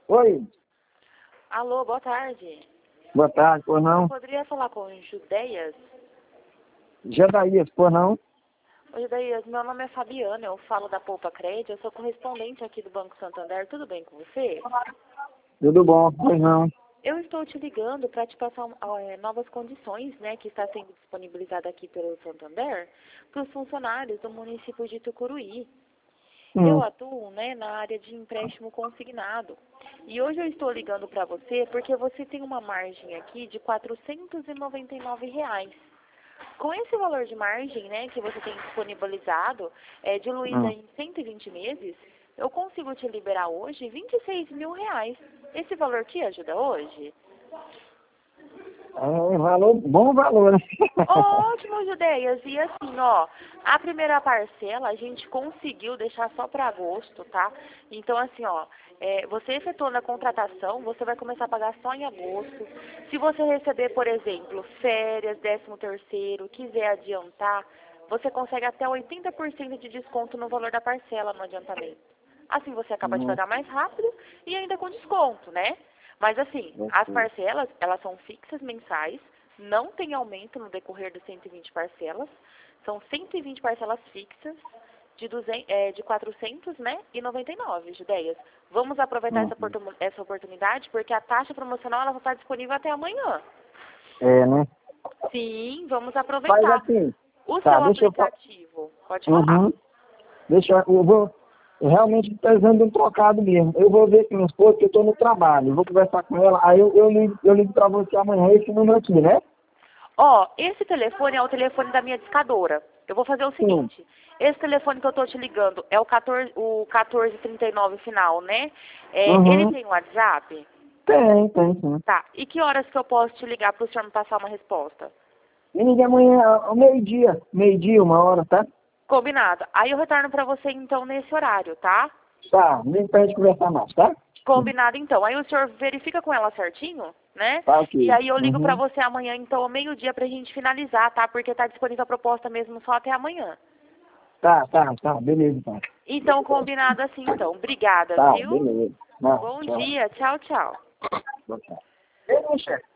Oi, Alô, boa tarde. boa tarde, por não? Poderia falar com o Judeias? Jadaías, por não? Ô, Judeias, meu nome é Fabiana, eu falo da Poupa Crédito, eu sou correspondente aqui do Banco Santander, tudo bem com você? Tudo bom, pois não? Eu estou te ligando para te passar novas condições, né, que está sendo disponibilizada aqui pelo Santander para os funcionários do município de Tucuruí. Eu atuo, né, na área de empréstimo consignado. E hoje eu estou ligando para você porque você tem uma margem aqui de R$ 499. Com esse valor de margem, né, que você tem disponibilizado, diluída em 120 meses, eu consigo te liberar hoje R$ 26.000. Esse valor te ajuda hoje? É valor, bom valor, né? Ótimo, Judeias. E assim, ó, a primeira parcela a gente conseguiu deixar só para agosto, tá? Então, assim, ó, você efetuando a contratação, você vai começar a pagar só em agosto. Se você receber, por exemplo, férias, 13º, quiser adiantar, você consegue até 80% de desconto no valor da parcela no adiantamento. Assim você acaba de pagar mais rápido e ainda com desconto, né? Mas assim, as parcelas, elas são fixas mensais, não tem aumento no decorrer das 120 parcelas, são 120 parcelas fixas de 400, né, e 99, Judeias. Vamos aproveitar essa oportunidade, porque a taxa promocional ela vai estar disponível até amanhã. É, né? Sim, vamos Faz aproveitar. assim, O tá, seu aplicativo, pode falar. eu vou, eu realmente estou precisando de um trocado mesmo. Eu vou ver com minha esposa, porque eu estou no trabalho, eu vou conversar com ela, aí eu ligo para você amanhã, esse número aqui, né? Ó, esse telefone é o telefone da minha discadora. Eu vou fazer o Sim. seguinte, esse telefone que eu tô te ligando é o 1439 final, né? Ele tem WhatsApp? Tem, sim. Tá. E que horas que eu posso te ligar para o senhor me passar uma resposta? Me liga amanhã ao meio-dia, 1h, tá? Combinado. Aí eu retorno para você então nesse horário, tá? Tá, liga pra gente conversar mais, tá? Combinado então. Aí o senhor verifica com ela certinho, né? Tá, ok. E aí eu ligo pra você amanhã, então, ao meio-dia pra gente finalizar, tá? Porque tá disponível a proposta mesmo só até amanhã. Tá, beleza, então. Então, combinado assim, então. Obrigada, Tá, viu? beleza. Não, Bom tchau. dia. Tchau, tchau. Boa tarde.